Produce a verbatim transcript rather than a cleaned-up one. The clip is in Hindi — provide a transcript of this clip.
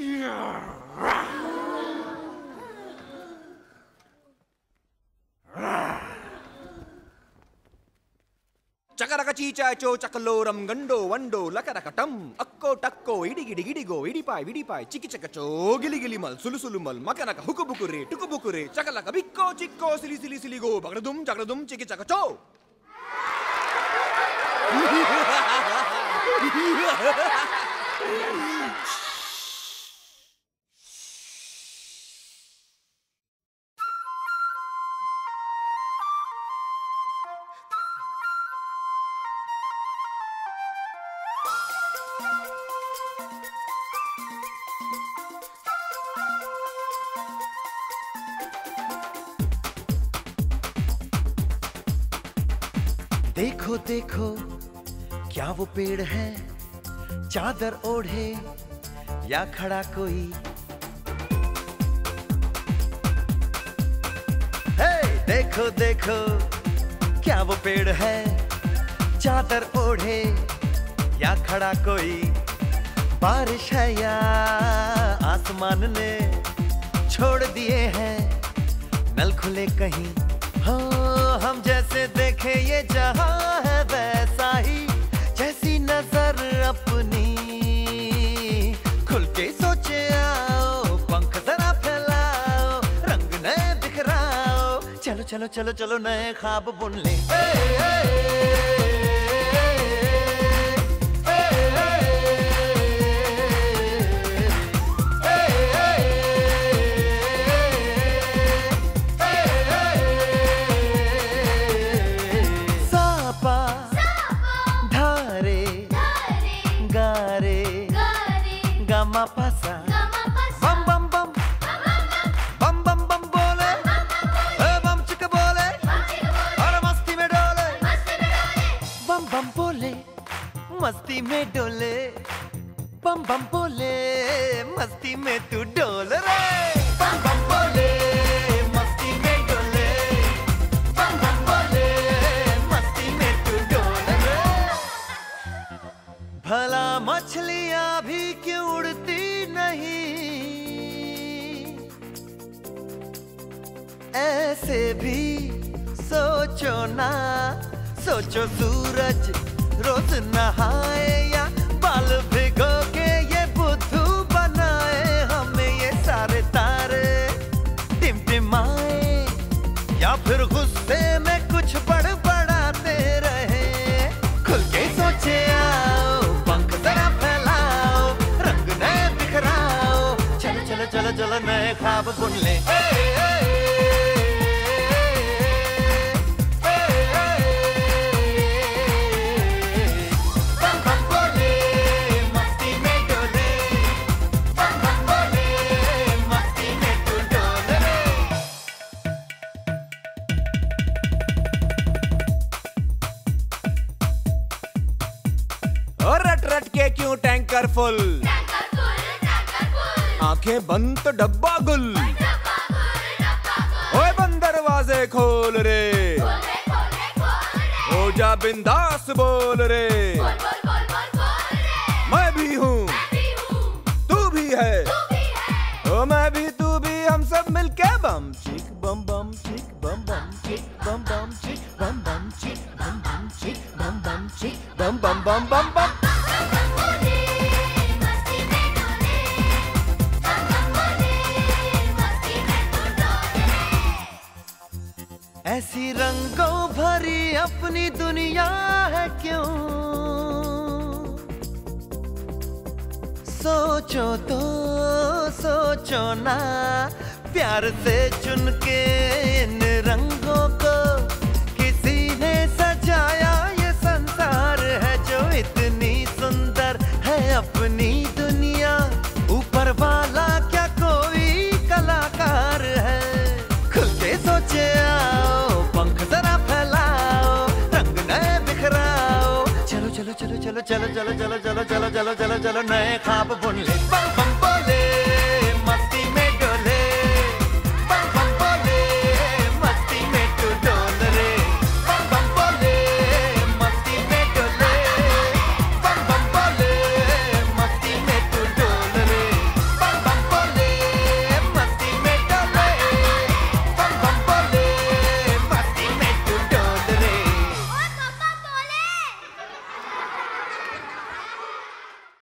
Chakaraka chicha cho chakaloram gando wando lakarakatam akko takko idi gidi gidi go idi pai idi pai chiki chakacho gili gili mal sulu sulu mal makanaka hukubukure tukubukure chakalaka bikko chikko sili sili sili go bagradum chakradum chiki chakacho. देखो देखो क्या वो पेड़ है, चादर ओढ़े या खड़ा कोई। हे देखो देखो क्या वो पेड़ है, चादर ओढ़े या खड़ा कोई। बारिश है या आसमान ने छोड़ दिए हैं नल खुले कहीं। हो हम जैसे देखे ये जहां है वैसा ही, जैसी नजर अपनी खुल के सोचे आओ, पंख जरा फैलाओ, रंग नए बिखराओ। चलो चलो चलो चलो नए ख्वाब बुन ले। ए, ए, ए, मा पासा बम बम बम बम बम बम बोले, ए बम चिक बोले, और मस्ती में डोले, बम बम बोले मस्ती में डोले, बम बम बोले मस्ती में तू डोल रे। बम बम बोले मस्ती में डोले, बम बम बोले मस्ती में तू डोल रे। भला मछलियां भी क्यों उड़ती नहीं, ऐसे भी सोचो ना। सोचो सूरज रोज नहाए या बाल भिगो के ये बुद्धू बनाए। हमें ये सारे तारे टिमटिमाए या फिर गुस्से में कुछ बड़बड़ाते रहे। खुल के सोचे आओ, पंख जरा फैलाओ, रंग नए बिखराओ। चलो चलो चलो चलो नए ख्वाब बुन ले। ए, ए, रट रट के क्यों टैंकर फुल, आंखें बंद तो डब्बा गुल। ओए बंद दरवाजे खोल रे, हो जा बिंदास बोल रे। मैं भी हूँ तू भी है, ओ मैं भी तू भी, हम सब मिलके बम चिक बम बम चिक बम बम चिक बम बम चिक बम बम चिक बम बम चिक बम बम चिक बम बम बम बम बम। ऐसी रंगों भरी अपनी दुनिया है क्यों, सोचो तो सोचो ना। प्यार से चुन के इन रंगों को किसी ने सजाया। ये संसार है जो इतनी सुंदर है अपनी दुनिया। ऊपर वाला क्या कोई कलाकार है। खुल के सोचे आओ, पंख जरा फैलाओ, रंग नए बिखराओ। चलो चलो चलो चलो चलो चलो चलो चलो चलो चलो चलो चलो नए ख्वाब बुन ले।